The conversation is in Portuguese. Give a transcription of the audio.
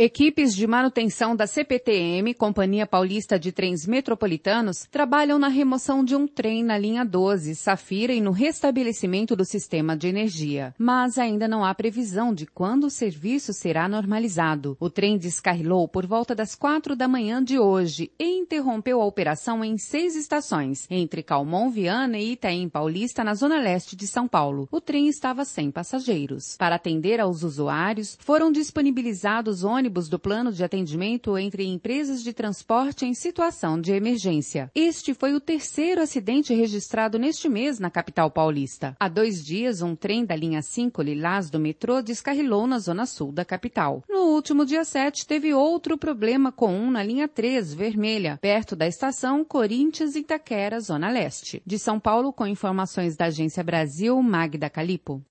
Equipes de manutenção da CPTM, Companhia Paulista de Trens Metropolitanos, trabalham na remoção de um trem na linha 12, Safira, e no restabelecimento do sistema de energia. Mas ainda não há previsão de quando o serviço será normalizado. O trem descarrilou por volta das 4 da manhã de hoje e interrompeu a operação em 6 estações, entre Calmon, Viana e Itaim Paulista, na zona leste de São Paulo. O trem estava sem passageiros. Para atender aos usuários, foram disponibilizados ônibus do plano de atendimento entre empresas de transporte em situação de emergência. Este foi o 3º acidente registrado neste mês na capital paulista. Há 2 dias, um trem da linha 5 Lilás do metrô descarrilou na zona sul da capital. No último dia 7, teve outro problema com um na linha 3, vermelha, perto da estação Corinthians Itaquera, zona leste. De São Paulo, com informações da Agência Brasil, Magda Calipo.